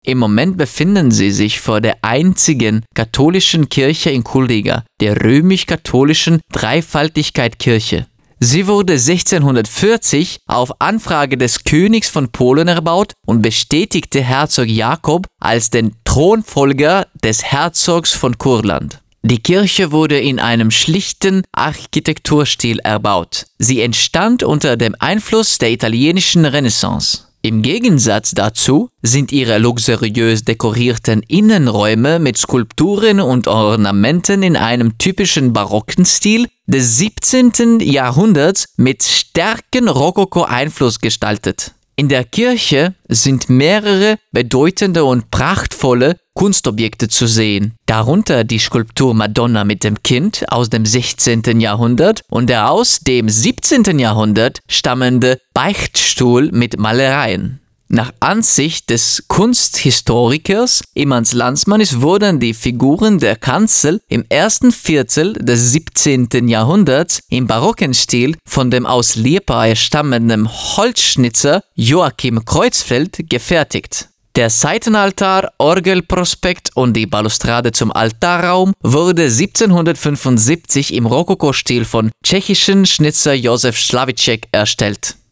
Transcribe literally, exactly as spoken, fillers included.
Im Moment befinden sie sich vor der einzigen katholischen Kirche in Kuldiga, der römisch-katholischen Dreifaltigkeit-Kirche. Sie wurde sechzehnhundertvierzig auf Anfrage des Königs von Polen erbaut und bestätigte Herzog Jakob als den Thronfolger des Herzogs von Kurland. Die Kirche wurde in einem schlichten Architekturstil erbaut. Sie entstand unter dem Einfluss der italienischen Renaissance. Im Gegensatz dazu sind ihre luxuriös dekorierten Innenräume mit Skulpturen und Ornamenten in einem typischen barocken Stil des siebzehnten Jahrhunderts mit starkem Rokoko-Einfluss gestaltet. In der Kirche sind mehrere bedeutende und prachtvolle Kunstobjekte zu sehen, darunter die Skulptur Madonna mit dem Kind aus dem sechzehnten Jahrhundert und der aus dem siebzehnten Jahrhundert stammende Beichtstuhl mit Malereien. Nach Ansicht des Kunsthistorikers Imants Landsmanis wurden die Figuren der Kanzel im ersten Viertel des siebzehnten Jahrhunderts im barocken Stil von dem aus Liepāja stammenden Holzschnitzer Joachim Kreuzfeld gefertigt. Der Seitenaltar, Orgelprospekt und die Balustrade zum Altarraum wurde siebzehnhundertfünfundsiebzig im Rokoko-Stil von tschechischen Schnitzer Josef Slavíček erstellt.